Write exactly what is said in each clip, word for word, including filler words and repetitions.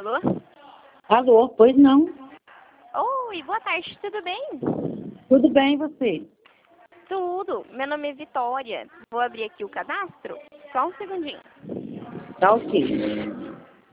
Alô? Alô, pois não. Oi, boa tarde, tudo bem? Tudo bem, e você? Tudo. Meu nome é Vitória. Vou abrir aqui o cadastro. Só um segundinho. Tá ok.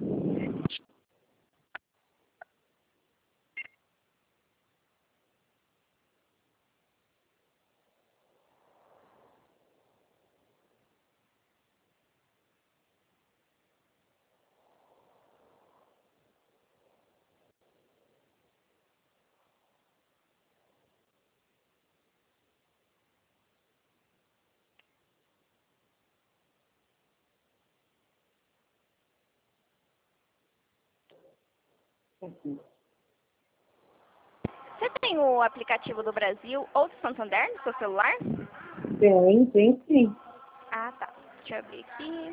Você tem o aplicativo do Brasil ou do Santander no seu celular? Tem, tem sim. Ah, tá. Deixa eu abrir aqui.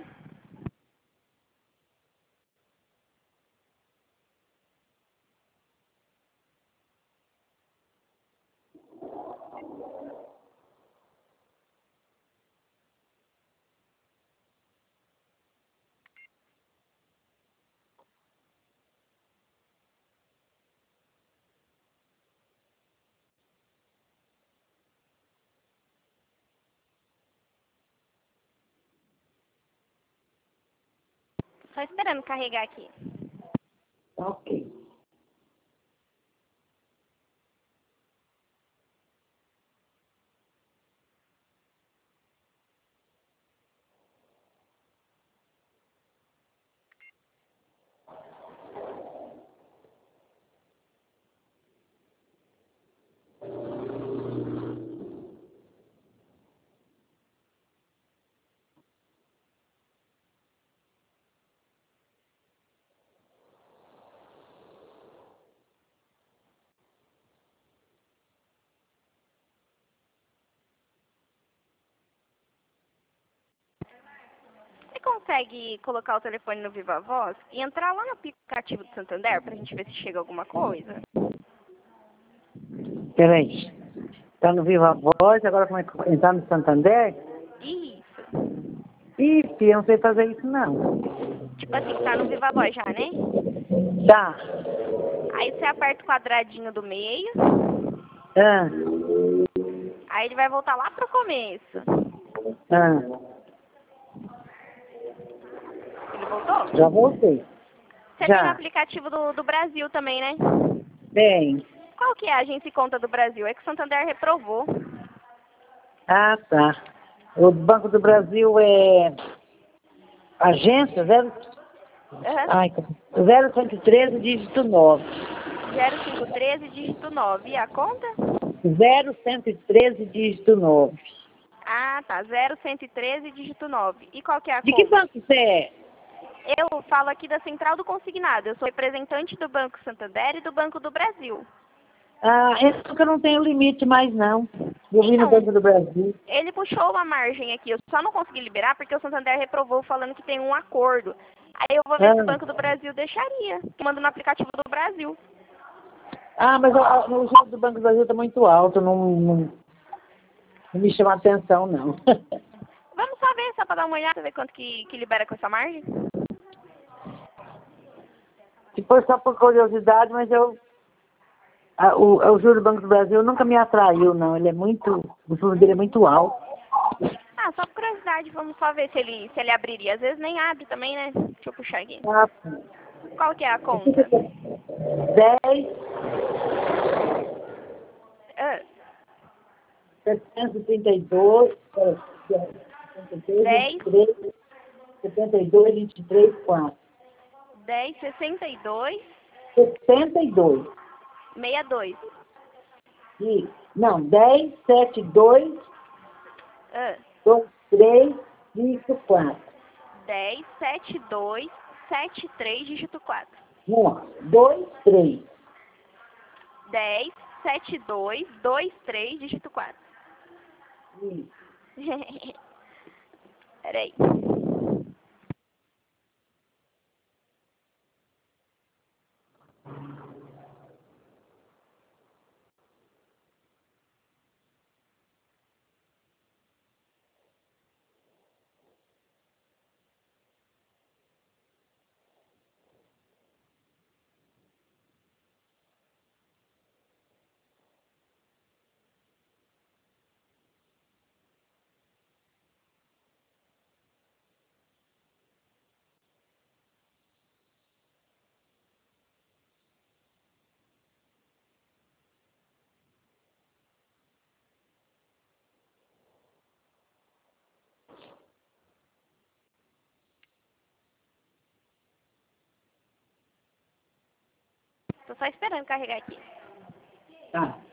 Só esperando carregar aqui. Tá ok. Você consegue colocar o telefone no Viva Voz e entrar lá no aplicativo do Santander pra gente ver se chega alguma coisa? Peraí. Tá no Viva Voz, agora como é que entrar no Santander? Isso. Ih, filha, eu não sei fazer isso não. Tipo assim, tá no Viva Voz já, né? Tá. Aí você aperta o quadradinho do meio. Ah, Aí ele vai voltar lá pro começo. ah, Ele voltou? já voltei. Você tem o Já. aplicativo do, do Brasil também, né? Tem. Qual que é a agência e conta do Brasil? É que o Santander reprovou. Ah, tá. O Banco do Brasil é agência zero, Uhum. ai, zero cento e treze, dígito nove. zero cinco um três, dígito nove. E a conta? Zero cento e treze, dígito nove. Ah, tá. zero cento e treze, dígito nove. E qual que é a De que conta? banco você é? Eu falo aqui da Central do Consignado. Eu sou representante do Banco Santander e do Banco do Brasil. Ah, esse que eu não tenho limite mais, não. Eu vi no Então, Banco do Brasil. ele puxou uma margem aqui. Eu só não consegui liberar porque o Santander reprovou falando que tem um acordo. Aí eu vou ver se o Ah, Banco do Brasil deixaria. Manda no aplicativo do Brasil. ah mas o, o juro do Banco do Brasil está muito alto, não, não, não me chama atenção, não. Vamos só ver, só pra dar uma olhada, ver quanto que, que libera com essa margem. Se for só por curiosidade, mas eu... ah, o, o juro do Banco do Brasil nunca me atraiu, não. Ele é muito... O juro dele é muito alto. Ah, só por curiosidade, vamos só ver se ele, se ele abriria. Às vezes nem abre também, né? Deixa eu puxar aqui. Ah, sim. Qual que é a conta? dez, Ah, setecentos e trinta e dois, setenta e três, vinte e dez, três, setenta e dois, vinte e três, quatro. dez, sessenta e dois, sessenta e dois. sessenta e dois. E, não, dez, setenta e dois, Ah, vinte e três, vinte e quatro. dez, setenta e dois, setenta e três, dígito quatro. Não, dois, três. dez, setenta e dois, vinte e três, dígito quatro. Isso. Peraí. Tô só esperando carregar aqui. Tá.